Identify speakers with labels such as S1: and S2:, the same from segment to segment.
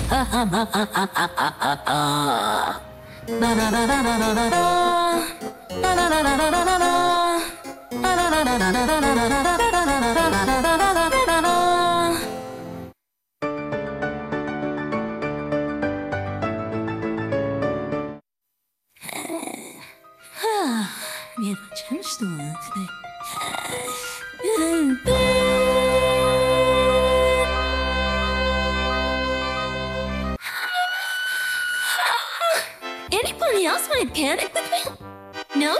S1: Мне очень что Anybody else might panic with me? No?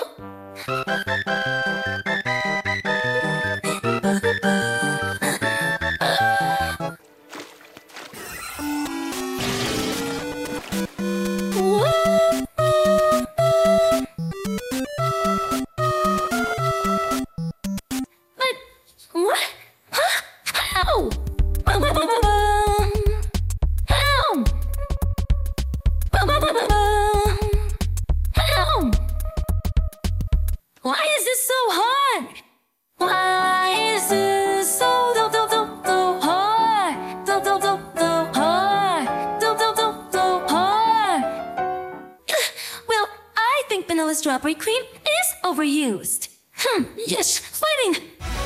S1: What? Huh? How? How? How? Why is this so hard? Why is this so hard? Hard? Well, I think vanilla strawberry cream is overused. Yes, fighting.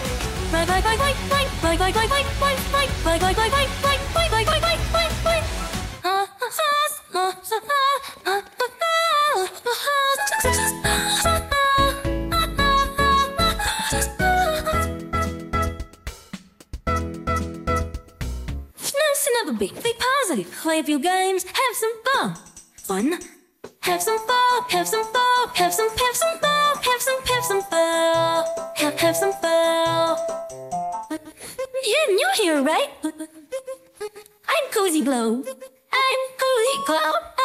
S1: Never be positive. Play a few games, have some fun. Have some fun, have some fun, have some fun, have some fun, have some fun. You're new here, right? I'm Cozy Glow. I'm Cozy Glow.